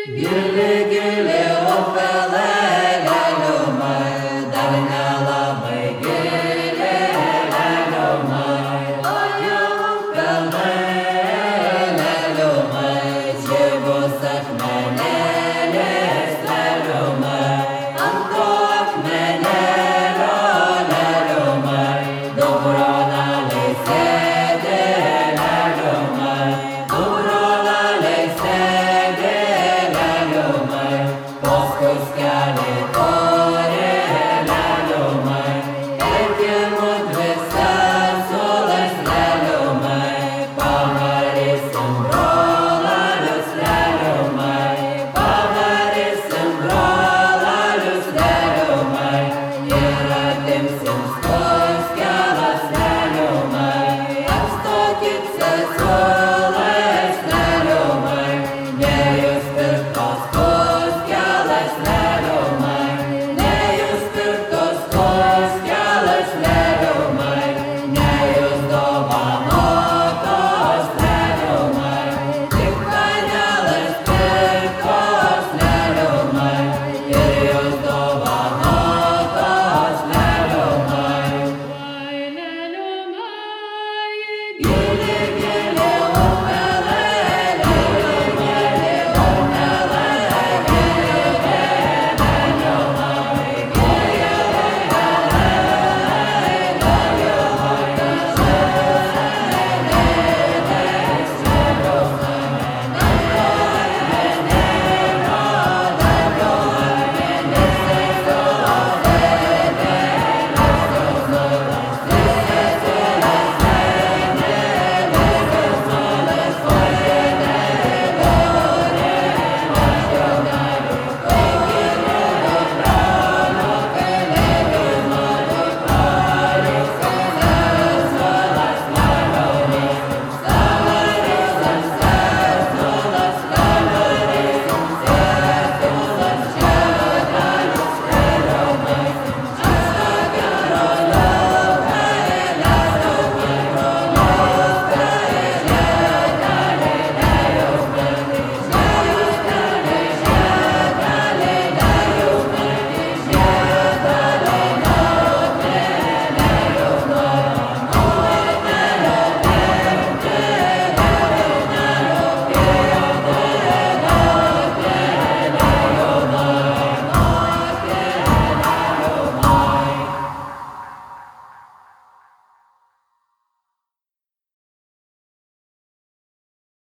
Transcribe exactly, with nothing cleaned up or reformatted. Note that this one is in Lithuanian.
Gili, gili, upele, leliumai, dar nelabai gili, leliumai. O jau upele, leliumai, žyvus akmenėlis, leliumai. Ant to akmenėlio, leliumai, du broleliai sėdi, leliumai. Du broleliai sėdi, leliumai. Poskus keliai turi, leliumai. Irgi mudvi sesulės, leliumai. Pavarysim brolį.